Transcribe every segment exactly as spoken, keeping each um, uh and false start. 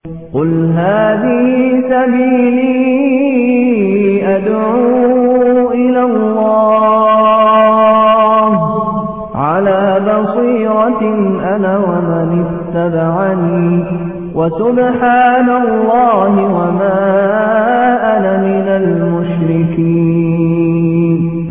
قل هذه سبيلي أدعو إلى الله على بصيرة أنا ومن اتبعني وسبحان الله وما أنا من المشركين.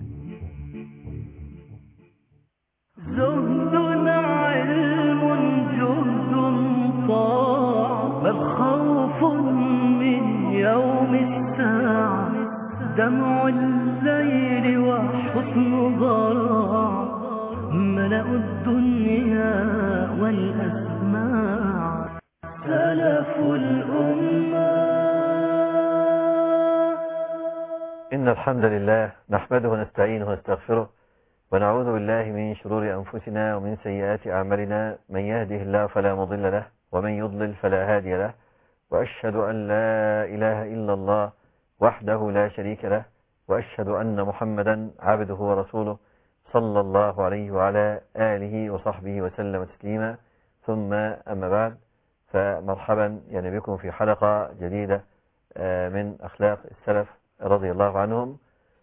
زهد علم جهد طاع بل خوف من يوم الساعة دمع الليل وحسن ضراع ملأوا الدنيا والأسماع سلف الأمة. إن الحمد لله نحمده ونستعينه ونستغفره ونعوذ بالله من شرور أنفسنا ومن سيئات أعمالنا، من يهده الله فلا مضل له ومن يضلل فلا هادي له، وأشهد أن لا إله إلا الله وحده لا شريك له، وأشهد أن محمدا عبده ورسوله صلى الله عليه وعلى آله وصحبه وسلم تسليما. ثم أما بعد، فمرحبا يعني بكم في حلقة جديدة من أخلاق السلف رضي الله عنهم،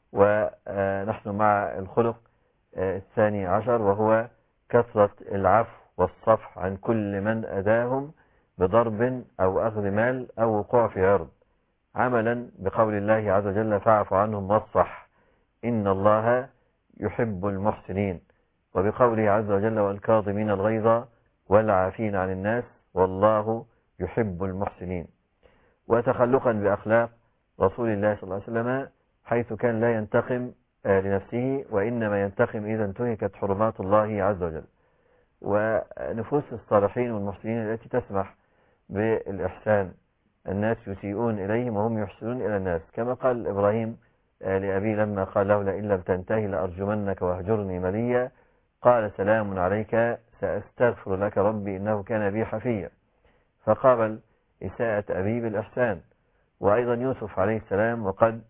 ونحن مع الخلق الثاني عشر، وهو كثرة العفو والصفح عن كل من أذاهم بضرب أو أخذ مال أو وقوع في عرض، عملا بقول الله عز وجل فاعف عنهم واصفح إن الله يحب المحسنين، وبقوله عز وجل والكاظمين الغيظ والعافين عن الناس والله يحب المحسنين. وتخلقا بأخلاق رسول الله صلى الله عليه وسلم، حيث كان لا ينتقم لنفسه وإنما ينتقم إذا انتهكت حرمات الله عز وجل. ونفوس الصالحين والمحسنين التي تسمح بالإحسان، الناس يسيئون إليهم وهم يحسنون إلى الناس، كما قال إبراهيم لأبي لما قال له لئن لم تنتهي لأرجمنك واهجرني مليا، قال سلام عليك سأستغفر لك ربي إنه كان بي حفيا، فقابل إساءة أبي بالإحسان. وأيضا يوسف عليه السلام وقد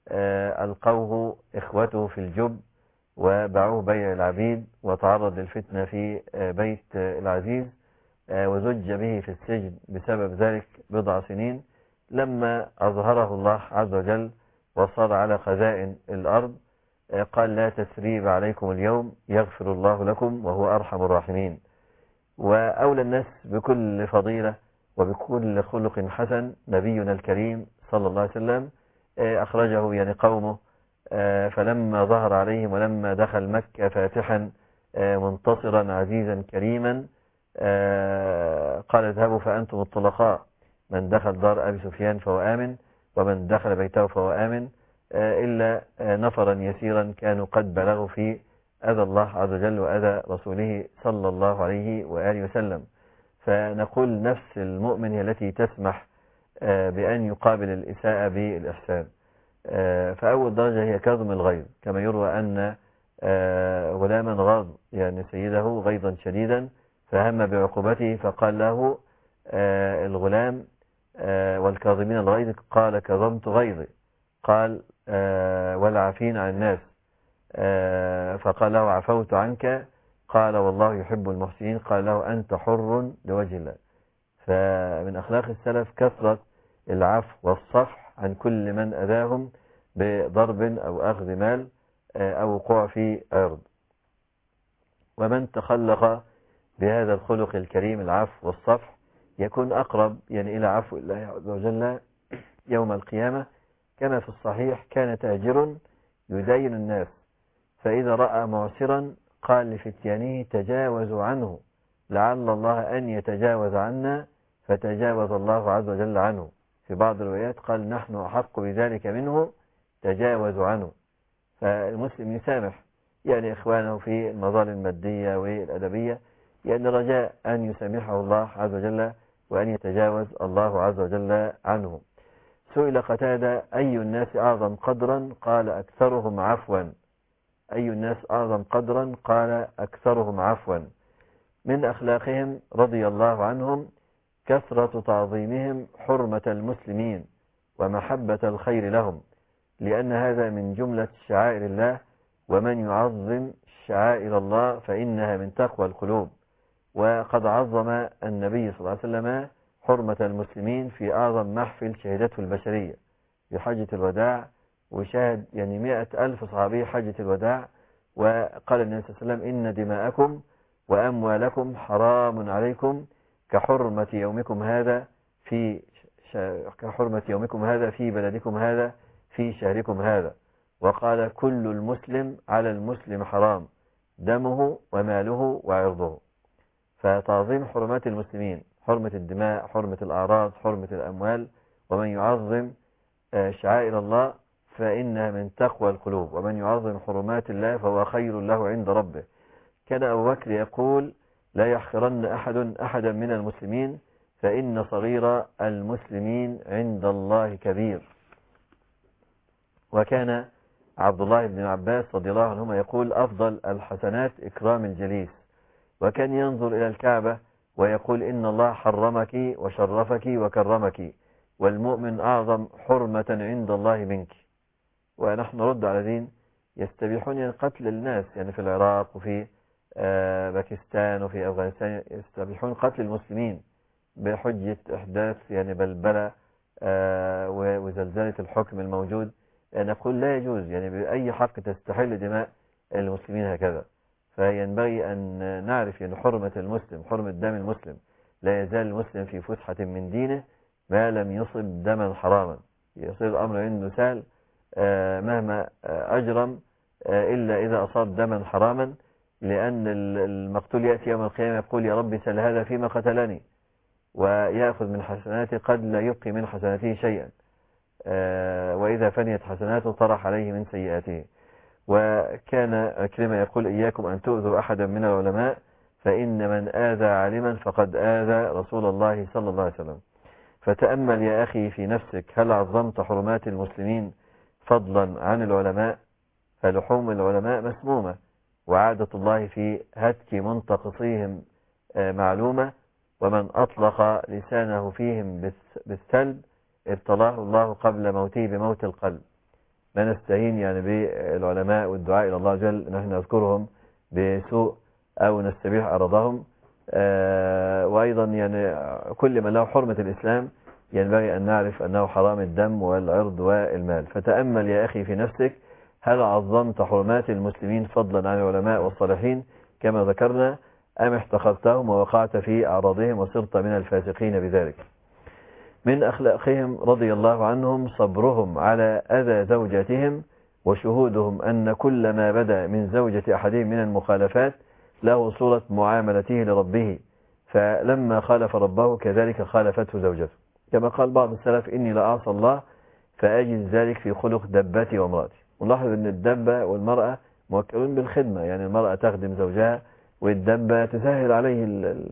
ألقوه إخوته في الجب وباعوه بيع العبيد، وتعرض للفتنة في بيت العزيز، وزج به في السجن بسبب ذلك بضع سنين، لما أظهره الله عز وجل وصار على خزائن الأرض قال لا تثريب عليكم اليوم يغفر الله لكم وهو أرحم الراحمين. وأولى الناس بكل فضيلة وبكل خلق حسن نبينا الكريم صلى الله عليه وسلم، أخرجه يعني قومه فلما ظهر عليهم ولما دخل مكة فاتحا منتصرا عزيزا كريما قال اذهبوا فأنتم الطلقاء، من دخل دار أبي سفيان فهو آمن ومن دخل بيته فهو آمن، إلا نفرا يسيرا كانوا قد بلغوا في أذى الله عز وجل وأذى رسوله صلى الله عليه وآله وسلم. فنقول نفس المؤمن هي التي تسمح بأن يقابل الإساءة بالإحسان. فأول درجة هي كظم الغيظ، كما يروى أن غلاما غاض يعني سيده غيظا شديدا فهم بعقوبته، فقال له الغلام والكاظمين الغيظ قال كظمت غيظي، قال والعافين عن الناس، فقال له عفوت عنك، قال والله يحب المحسنين، قال له أنت حر لوجه الله. فمن أخلاق السلف كثرة العفو والصفح عن كل من أذاهم بضرب أو أخذ مال أو وقوع في عرض. ومن تخلق بهذا الخلق الكريم العفو والصفح يكون أقرب يعني إلى عفو الله عز وجل يوم القيامة، كما في الصحيح كان تاجر يدين الناس فإذا رأى معسرا قال لفتيانه تجاوزوا عنه لعل الله أن يتجاوز عنا، فتجاوز الله عز وجل عنه. في بعض الروايات قال نحن أحق بذلك منه تجاوزوا عنه. فالمسلم يسامح يعني إخوانه في المظالم المادية والأدبية، يعني رجاء أن يسامحه الله عز وجل وأن يتجاوز الله عز وجل عنه. سئل قتادة أي الناس أعظم قدرا؟ قال أكثرهم عفوا. أي الناس أعظم قدرا؟ قال أكثرهم عفوا. من أخلاقهم رضي الله عنهم كثرة تعظيمهم حرمة المسلمين ومحبة الخير لهم، لأن هذا من جملة شعائر الله، ومن يعظم شعائر الله فإنها من تقوى القلوب. وقد عظم النبي صلى الله عليه وسلم حرمة المسلمين في أعظم محفل شهدته البشرية في حجة الوداع، وشاهد يعني مئة ألف صحابي حجة الوداع. وقال النبي صلى الله عليه وسلم إن دماءكم وأموالكم حرام عليكم كحرمة يومكم هذا في كحرمة يومكم هذا في بلدكم هذا في شهركم هذا. وقال كل المسلم على المسلم حرام دمه وماله وعرضه. فتعظيم حرمات المسلمين، حرمة الدماء، حرمة الأعراض، حرمة الأموال، ومن يعظم شعائر الله فإنها من تقوى القلوب، ومن يعظم حرمات الله فهو خير له عند ربه. كان أبو بكر يقول لا يحقرن أحد أحدا من المسلمين فإن صغير المسلمين عند الله كبير. وكان عبد الله بن عباس رضي الله عنهما يقول أفضل الحسنات إكرام الجليس. وكان ينظر إلى الكعبة ويقول إن الله حرمك وشرفك وكرمك، والمؤمن أعظم حرمة عند الله منك. ونحن نرد على دين يستبيحون قتل الناس، يعني في العراق وفي باكستان وفي أفغانستان يستبيحون قتل المسلمين بحجة إحداث يعني بلبلة وزلزلة الحكم الموجود. نقول لا يجوز يعني بأي حق تستحل دماء المسلمين هكذا. فينبغي أن نعرف يعني حرمة المسلم، حرمة دم المسلم. لا يزال المسلم في فسحة من دينه ما لم يصب دما حراما. يصير الأمر عنده سهل مهما أجرم إلا إذا أصاب دما حراما، لأن المقتول يأتي يوم القيامة يقول يا ربي سل هذا فيما قتلني، ويأخذ من حسناته قد لا يبقي من حسناته شيئا، وإذا فنيت حسناته طرح عليه من سيئاته. وكان عكرمة يقول إياكم أن تؤذوا أحدا من العلماء فإن من آذى عالما فقد آذى رسول الله صلى الله عليه وسلم. فتأمل يا أخي في نفسك، هل عظمت حرمات المسلمين فضلا عن العلماء؟ فلحوم العلماء مسمومة، وعادة الله في هتك منتقصيهم معلومة، ومن أطلق لسانه فيهم بالسلب ابتلاه الله قبل موته بموت القلب. ما نستهين يعني بالعلماء والدعاء إلى الله جل نحن نذكرهم بسوء أو نستبيح أرضهم. آه وأيضا يعني كل من له حرمة الإسلام ينبغي أن نعرف أنه حرام الدم والعرض والمال. فتأمل يا أخي في نفسك، هل عظمت حرمات المسلمين فضلا عن العلماء والصالحين كما ذكرنا، أم احتقرتهم ووقعت في أعراضهم وصرت من الفاسقين بذلك؟ من أخلاقهم رضي الله عنهم صبرهم على أذى زوجاتهم، وشهودهم أن كل ما بدا من زوجة أحدهم من المخالفات له صورة معاملته لربه، فلما خالف ربه كذلك خالفته زوجته. كما قال بعض السلف إني لأعصى الله فأجد ذلك في خلق دبتي وامرأتي. ونلاحظ أن الدبة والمرأة موكلون بالخدمة، يعني المرأة تخدم زوجها والدبة تسهل عليه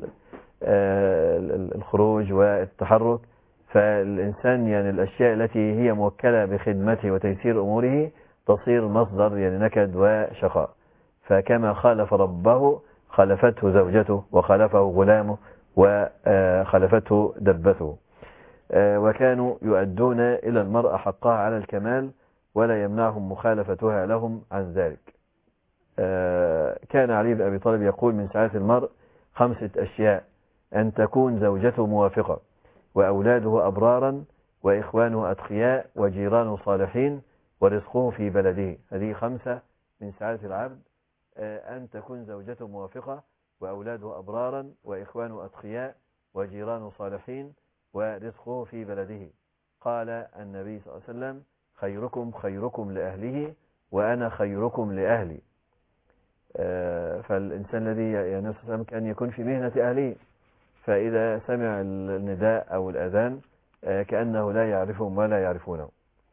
الخروج والتحرك. فالإنسان يعني الأشياء التي هي موكلة بخدمته وتيسير أموره تصير مصدر يعني نكد وشقاء. فكما خالف ربه خالفته زوجته وخالفه غلامه وخالفته دبته. وكانوا يؤدون إلى المرأة حقها على الكمال ولا يمنعهم مخالفتها لهم عن ذلك. كان علي بن أبي طالب يقول من سعادة المرء خمسة أشياء: أن تكون زوجته موافقة، وأولاده أبرارا، وإخوانه أتقياء، وجيرانه صالحين، ورزقه في بلده. هذه خمسة من سعادة العبد: أن تكون زوجته موافقة، وأولاده أبرارا، وإخوانه أتقياء، وجيرانه صالحين، ورزقه في بلده. قال النبي صلى الله عليه وسلم: خيركم خيركم لأهله وأنا خيركم لأهلي. فالإنسان الذي يعني كان يكون في مهنة أهله، فإذا سمع النداء أو الأذان كأنه لا يعرفهم ولا يعرفونه.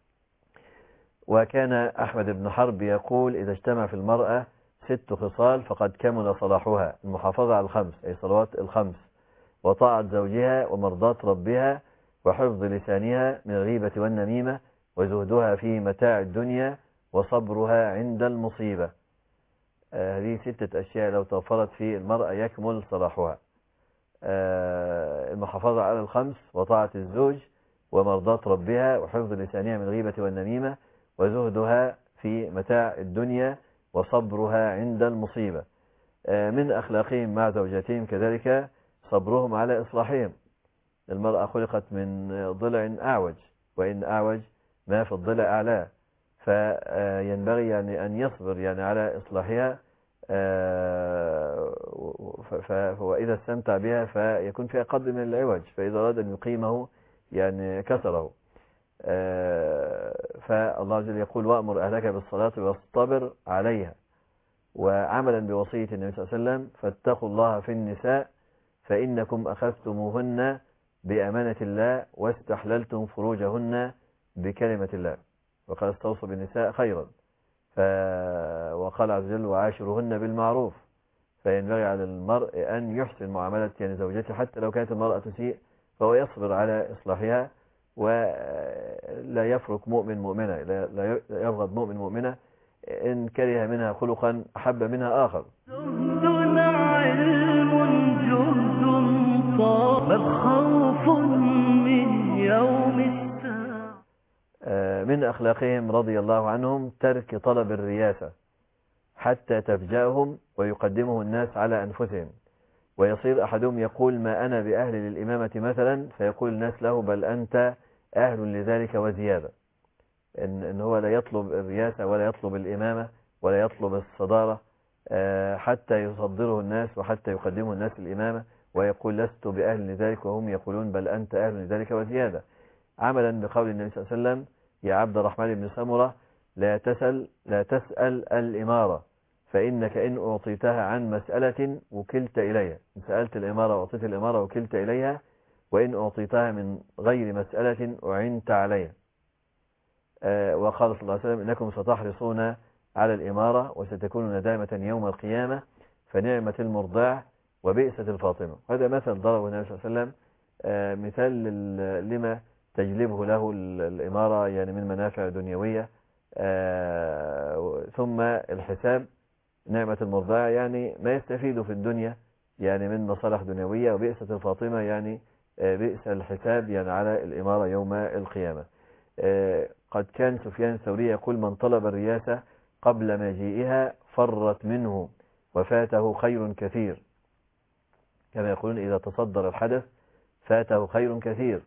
وكان أحمد بن حرب يقول: إذا اجتمع في المرأة ست خصال فقد كمل صلاحها: المحافظة على الخمس أي صلوات الخمس، وطاعة زوجها، ومرضاة ربها، وحفظ لسانها من الغيبة والنميمة، وزهدها في متاع الدنيا، وصبرها عند المصيبة. آه هذه ستة أشياء لو توفرت في المرأة يكمل صلاحها: آه المحافظة على الخمس، وطاعة الزوج، ومرضاة ربها، وحفظ لسانها من الغيبة والنميمة، وزهدها في متاع الدنيا، وصبرها عند المصيبة. آه من أخلاقهم مع زوجاتهم كذلك صبرهم على إصلاحهم. المرأة خلقت من ضلع أعوج، وإن أعوج ما في الضلع أعلاه، فينبغي يعني أن يصبر يعني على إصلاحها، وإذا استمتع بها فيكون فيها قدر من العوج، فإذا أراد أن يقيمه يعني كسره. فالله عز وجل يقول وأمر أهلك بالصلاة واصطبر عليها. وعملا بوصية النبي صلى الله عليه وسلم فاتقوا الله في النساء فإنكم أخذتموهن بأمانة الله واستحللتم فروجهن بكلمة الله، وقال استوصوا بالنساء خيرا. ف... وقال عز وجل وعاشرهن بالمعروف. فينبغي على المرء أن يحسن معاملة يعني زوجته حتى لو كانت المرأة تسيء، فهو يصبر على إصلاحها، ولا يفرق مؤمن مؤمنة، لا يبغض مؤمن مؤمنة إن كره منها خلقا أحب منها آخر. زهد علم جهد طاب خوف من يوم الساعة. من أخلاقهم رضي الله عنهم ترك طلب الرياسة حتى تفجأهم ويقدمه الناس على أنفسهم، ويصير أحدهم يقول ما أنا بأهل للإمامة مثلا، فيقول الناس له بل أنت أهل لذلك وزيادة. إن, إن هو لا يطلب الرياسة ولا يطلب الإمامة ولا يطلب الصدارة حتى يصدره الناس وحتى يقدمه الناس الإمامة، ويقول لست بأهل لذلك، وهم يقولون بل أنت أهل لذلك وزيادة. عملا بقول النبي صلى الله عليه وسلم يا عبد الرحمن بن سمرة لا تسأل لا تسأل الإمارة فإنك إن أعطيتها عن مسألة وكلت إليها. إن سألت الإمارة وأعطيت الإمارة وكلت إليها، وإن أعطيتها من غير مسألة أعنت عليها. آه وقال صلى الله عليه وسلم إنكم ستحرصون على الإمارة وستكون ندامة يوم القيامة فنعمة المرضع وبئسة الفاطمة. هذا مثل ضربه النبي صلى الله عليه وسلم، آه مثال لما تجلبه له الإمارة يعني من منافع دنيوية. آه ثم الحساب نعمة المرضع يعني ما يستفيد في الدنيا يعني من مصالح دنيوية، وبئسة الفاطمة يعني آه بئس الحساب يعني على الإمارة يوم القيامة. آه قد كان سفيان الثوري يقول من طلب الرياسة قبل مجيئها فرت منه وفاته خير كثير، كما يقولون إذا تصدر الحدث فاته خير كثير.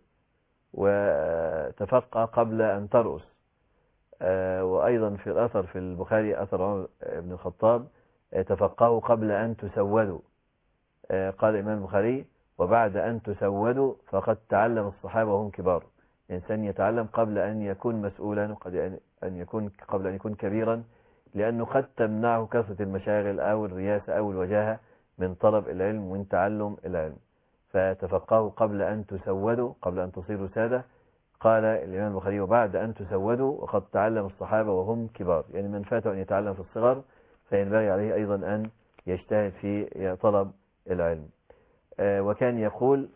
وتفقه قبل أن ترأس. وأيضا في الأثر في البخاري أثر عمر بن الخطاب تفقهوا قبل أن تسودوا. قال الإمام البخاري وبعد أن تسودوا فقد تعلم الصحابة وهم كبار. الإنسان يتعلم قبل أن يكون مسؤولا، وقد أن يكون قبل أن يكون كبيرا، لأنه قد تمنعه كثرة المشاغل أو الرياسة أو الوجاهة من طلب العلم ومن تعلم العلم. فتفقهوا قبل أن تسودوا، قبل أن تصيروا سادة. قال الإمام البخاري وبعد أن تسودوا وقد تعلم الصحابة وهم كبار، يعني من فاته أن يتعلم في الصغر فينبغي عليه أيضا أن يجتهد في طلب العلم. آه وكان يقول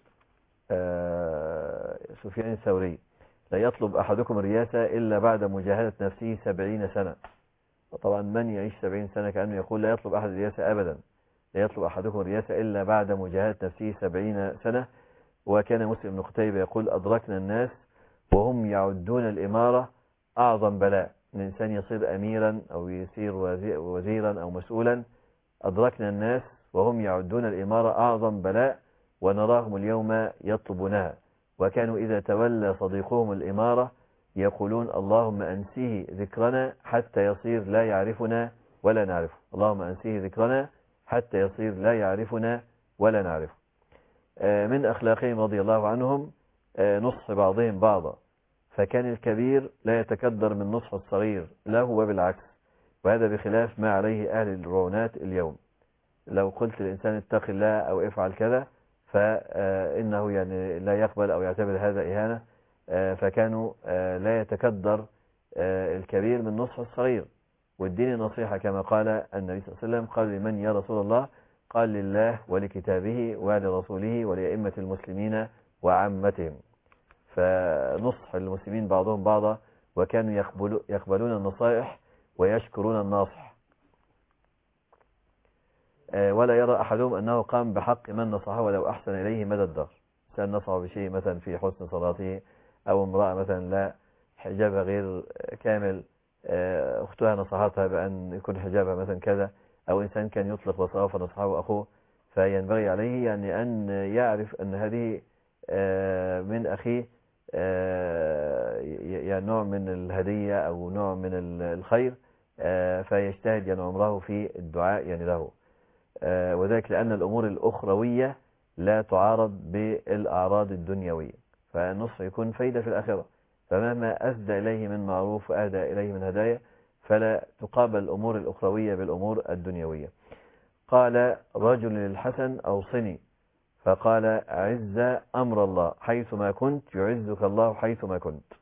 آه سفيان الثوري لا يطلب أحدكم الرياسة إلا بعد مجاهدة نفسه سبعين سنة. وطبعا من يعيش سبعين سنة كأنه يقول لا يطلب أحد الرياسة أبدا، لا يطلب أحدكم الرياسة إلا بعد مجاهدة نفسه سبعين سنة. وكان مسلم بن قتيبة يقول أدركنا الناس وهم يعدون الإمارة أعظم بلاء. الإنسان يصير أميرا أو يصير وزيرا أو مسؤولا، أدركنا الناس وهم يعدون الإمارة أعظم بلاء ونراهم اليوم يطلبونها. وكانوا إذا تولى صديقهم الإمارة يقولون اللهم أنسيه ذكرنا حتى يصير لا يعرفنا ولا نعرفه، اللهم أنسيه ذكرنا حتى يصير لا يعرفنا ولا نعرفه. من أخلاقهم رضي الله عنهم نصح بعضهم بعضا، فكان الكبير لا يتكدر من نصح الصغير له وبالعكس، وهذا بخلاف ما عليه أهل الرعونات اليوم. لو قلت الإنسان اتق الله أو افعل كذا فإنه يعني لا يقبل أو يعتبر هذا إهانة، فكانوا لا يتكدر الكبير من نصح الصغير. والدين النصيحة كما قال النبي صلى الله عليه وسلم قال لمن يا رسول الله؟ قال لله ولكتابه ولرسوله ولأئمة المسلمين وعامتهم. فنصح المسلمين بعضهم بعضا، وكانوا يقبلون النصائح ويشكرون الناصح. ولا يرى أحدهم أنه قام بحق من نصحه ولو أحسن إليه مدى الدهر. كان نصحه بشيء مثلا في حسن صلاته، أو امرأة مثلا لا حجابها غير كامل أختها نصحتها بأن يكون حجابها مثلا كذا، أو إنسان كان يطلق بصره فنصحه أخوه. فينبغي عليه يعني أن يعرف أن هذه من أخيه يعني نوع من الهدية أو نوع من الخير، فيجتهد يعني عمره في الدعاء يعني له، وذلك لأن الأمور الأخروية لا تعارض بالأعراض الدنيوية، فالنصح يكون فايدة في الآخرة، فمهما أسدى إليه من معروف وأهدى إليه من هدايا فلا تقابل الأمور الأخروية بالأمور الدنيوية. قال رجل للحسن أوصني، فقال عز أمر الله حيثما كنت يعزك الله حيثما كنت.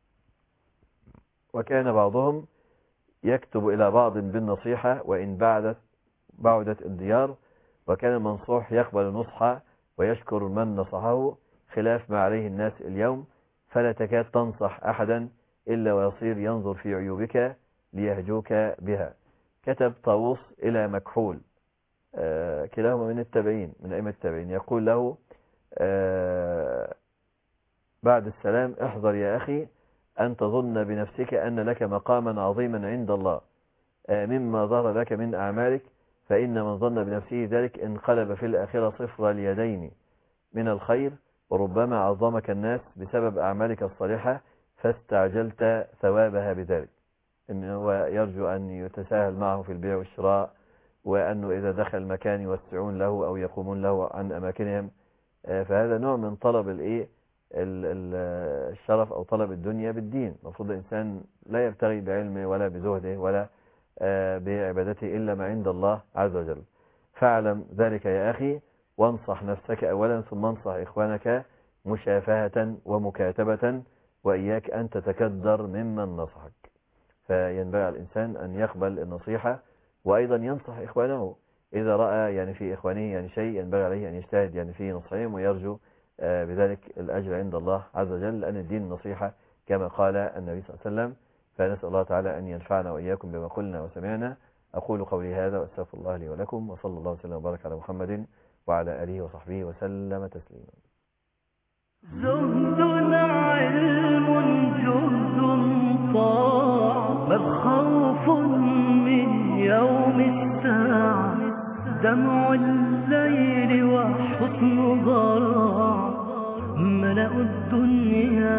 وكان بعضهم يكتب إلى بعض بالنصيحة وإن بعدت بعدت الديار، وكان المنصوح يقبل نصحه ويشكر من نصحه، خلاف ما عليه الناس اليوم، فلا تكاد تنصح أحدا إلا ويصير ينظر في عيوبك ليهجوك بها. كتب طاووس إلى مكحول آه كلاهما من التابعين من أئمة التابعين، يقول له آه بعد السلام احذر يا أخي أن تظن بنفسك أن لك مقاما عظيما عند الله آه مما ظهر لك من أعمالك، فإن من ظن بنفسه ذلك انقلب في الآخرة صفر اليدين من الخير، وربما عظمك الناس بسبب أعمالك الصالحة فاستعجلت ثوابها بذلك. إنه يرجو أن يتساهل معه في البيع والشراء، وأنه إذا دخل مكان يوسعون له أو يقومون له عن أماكنهم، فهذا نوع من طلب الإيه الشرف أو طلب الدنيا بالدين. المفروض الإنسان لا يبتغي بعلمه ولا بزهده ولا بعبادته إلا ما عند الله عز وجل. فاعلم ذلك يا أخي وانصح نفسك أولا ثم انصح إخوانك مشافهة ومكاتبة، وإياك أن تتكدر ممن نصحك. فينبغي على الإنسان أن يقبل النصيحة وأيضا ينصح إخوانه إذا رأى يعني في إخوانه يعني شيء ينبغي عليه أن يجتهد يعني في نصحهم ويرجو بذلك الأجر عند الله عز وجل، لأن الدين النصيحة كما قال النبي صلى الله عليه وسلم. فنسأل الله تعالى أن ينفعنا وإياكم بما قلنا وسمعنا. أقول قولي هذا وأستغفر الله لي ولكم، وصلى الله وسلم وبارك على محمد وعلى آله وصحبه وسلم تسليما. زهد علم جهد طاع، بل خوف من يوم الساعة، دمع الليل وحسن ضراع، ملأ الدنيا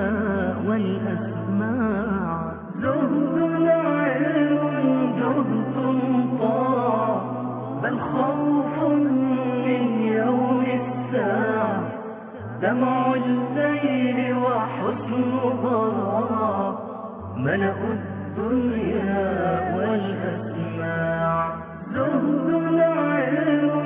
والأسماع. زهد علم جهد طاع، بل خوف من يوم الساعة، دمع الليل وحسن ضراع، ملأ الدنيا والأسماع. زهد العلم